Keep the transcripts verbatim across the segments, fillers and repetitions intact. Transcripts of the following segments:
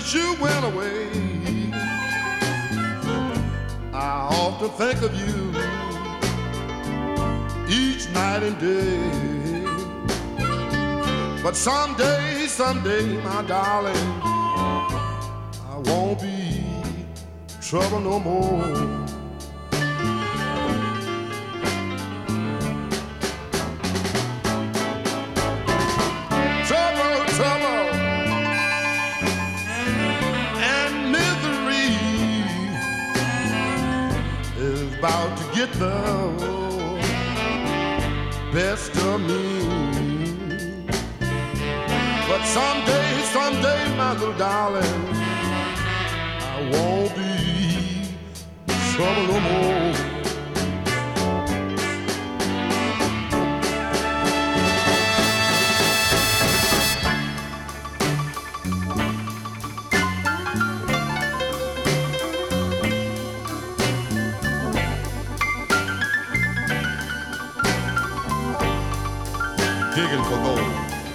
since you went away, I often think of you each night and day. But someday, someday, my darling, I won't be trouble no more. About to get the best of me. But someday, someday, my little darling, I won't be trouble no more. Digging for gold.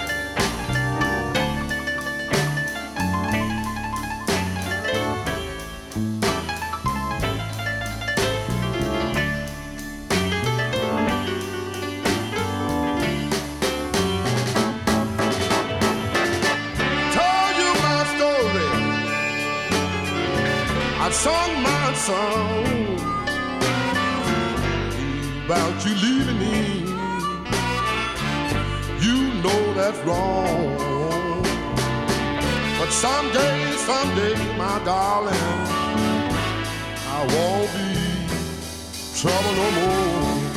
Told you my story, I sung my song about you leaving me. You know that's wrong. But someday, someday, my darling, I won't be trouble no more.